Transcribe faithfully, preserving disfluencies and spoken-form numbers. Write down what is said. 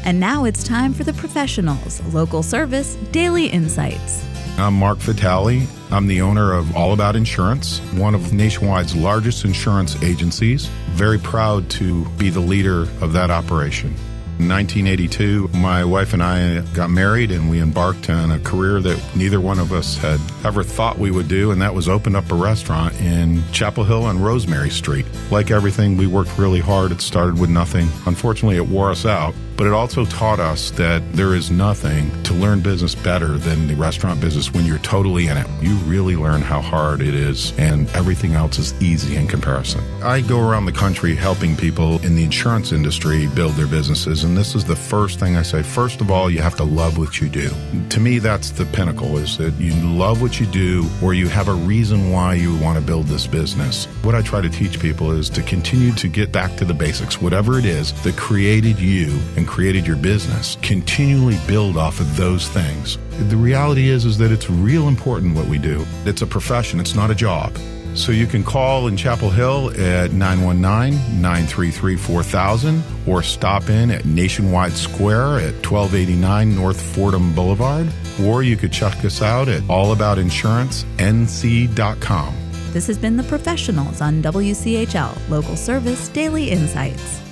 And now it's time for the professionals, local service, daily insights. I'm Mark Vitale. I'm the owner of All About Insurance, one of Nationwide's largest insurance agencies. Very proud to be the leader of that operation. In nineteen eighty-two, my wife and I got married and we embarked on a career that neither one of us had ever thought we would do, and that was open up a restaurant in Chapel Hill on Rosemary Street. Like everything, we worked really hard. It started with nothing. Unfortunately, it wore us out, but it also taught us that there is nothing to learn business better than the restaurant business when you're totally in it. You really learn how hard it is, and everything else is easy in comparison. I go around the country helping people in the insurance industry build their businesses, and this is the first thing I say. First of all, you have to love what you do. To me, that's the pinnacle, is that you love what you do, or you have a reason why you want to build this business. What I try to teach people is to continue to get back to the basics. Whatever it is that created you and created your business, continually build off of those things. The reality is, is that it's real important what we do. It's a profession. It's not a job. So you can call in Chapel Hill at nine one nine, nine three three, four thousand or stop in at Nationwide Square at twelve eighty-nine North Fordham Boulevard, or you could check us out at all about insurance N C dot com. This has been The Professionals on W C H L, Local Service Daily Insights.